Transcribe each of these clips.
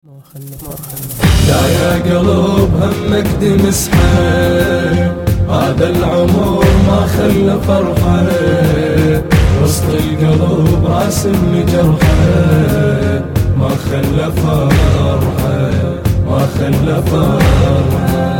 لا يا قلب همك دمسحه، هذا العمر ما خلى فرحه، وسط القلب راسم جرحه، ما خلى فرحه ما خلى فرحه.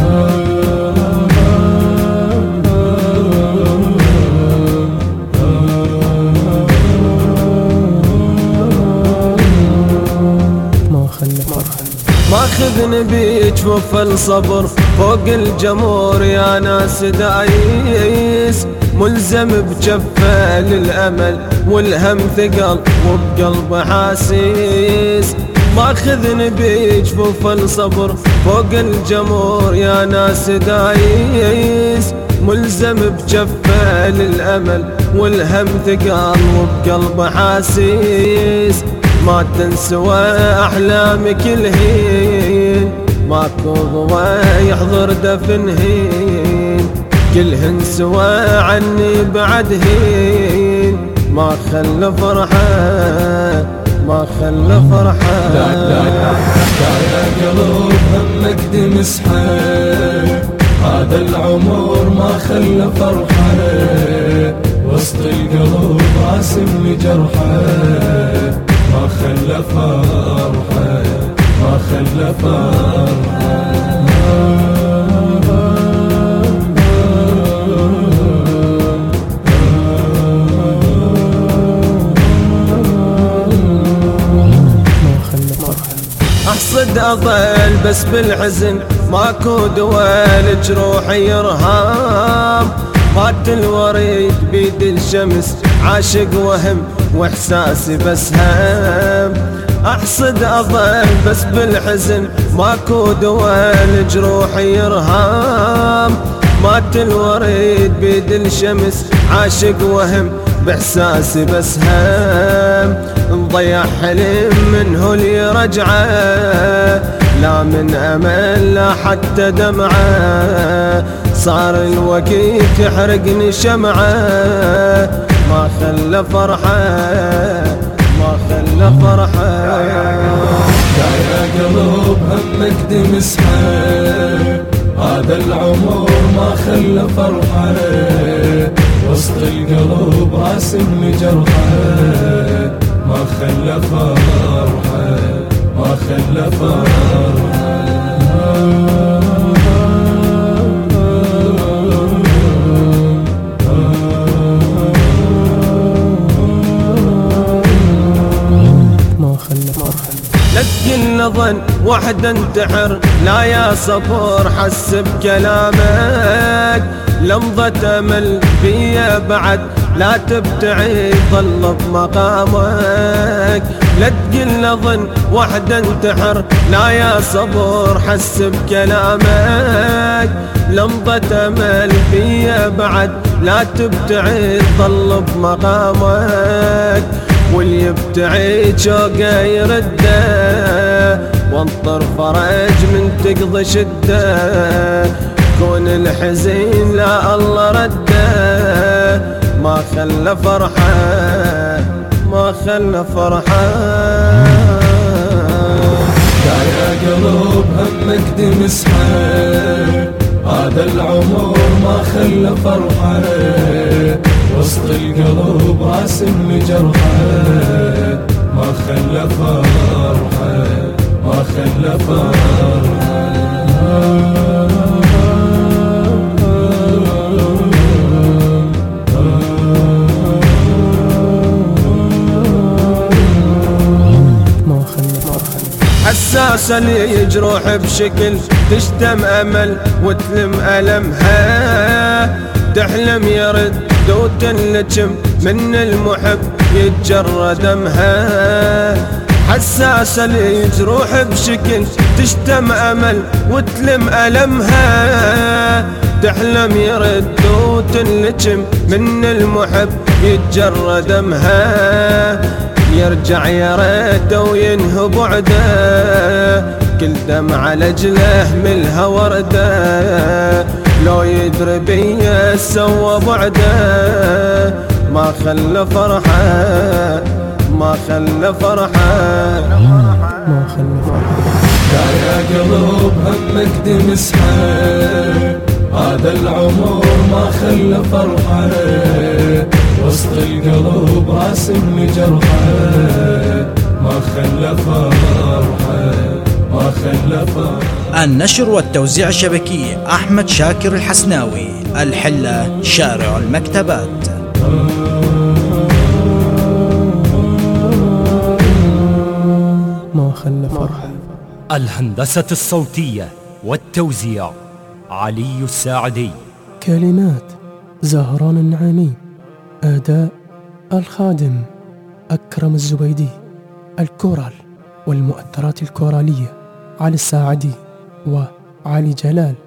ماخذني بجفوف الصبر فوق الجمور يا ناس دايس، ملزم بجفه للأمل والهم ثقل وبقلب حاسيس. ماخذني بجفوف الصبر فوق الجمور يا ناس دايس، ملزم بجفه للأمل والهم ثقل وبقلب حاسيس. ما تنسوى أحلامك الهين، ماكو ضوى يحضر دفن هين، كلهن سوى عني بعد هين. ما خلى فرحة ما خلى فرحة. لا يا قلب همك دمسحه، هذا العمر ما خلى فرحة، وسط القلب راسم جرحه، ما خلى فرحة ما خلى فرحة. احصد اظل بس بالحزن، ماكو دوا لجروحي يرهام، مات الوريد بيد الشمس عاشق وهم واحساسي بس هم. احصد اظل بس بالحزن، ماكو دوا لجروحي يرهام، مات الوريد بيد الشمس عاشق وهم باحساسي بس هم. نضيع حلم منه اللي رجعه، لا من امل لا حتى دمعه، صار الوقت يحرقني شمعه، ما خلى فرحه ما خلى فرحه. يا قلب همك دمسحه، هذا العمر ما خلى فرحه، وسط القلب راسم جرحه، ما خلى فرحه ما خلى فرحه. لا تقلنا ظن وحد انتحر، لا يا صبور حس بكلامك، لمضة امل بيا بعد لا تبتعد ظل بمقامك. لا تقلنا ظن وحد انتحر، لا يا صبور حس بكلامك، لمضة امل بيا بعد لا تبتعد ظل بمقامك. واللي يبتعد شوقه يرده، وانطر فرج من تقضي شده، كون الحزين لا الله رده، ما خلى فرحة ما خلى فرحة. يا قلب همك دمسحه، هذا العمر ما خلى فرحة، وسط القلب راسم جرحه، ما خلى فرحة ما خلى فرحة. حساسة لي جروح بشكل تشتم أمل وتلم ألمها، تحلم يرد وتنلجم من المحب يتجرى دمها. حساسة لي جروح بشكل تشتم أمل وتلم ألمها، تحلم يرد وتنلجم من المحب يتجرى دمها. يرجع يا ريت وينهى بعده، كل دمعة لجله ملها ورده، لو يدري بيا سوى بعده، ما خلى فرحة ما خلى فرحة. ما خلى فرحة. يا قلوب همك دمسحة، هذا العمر ما خلى فرحة، وسط القلوب راسم جرحة، ما خلى فرحة، ما خلى فرحة. النشر والتوزيع الشبكي أحمد شاكر الحسناوي، الحلة شارع المكتبات. ما خلى فرحة. الهندسة الصوتية والتوزيع علي الساعدي. كلمات زهران النعيمي. أداء الخادم أكرم الزبيدي. الكورال والمؤثرات الكورالية علي الساعدي وعلي جلال.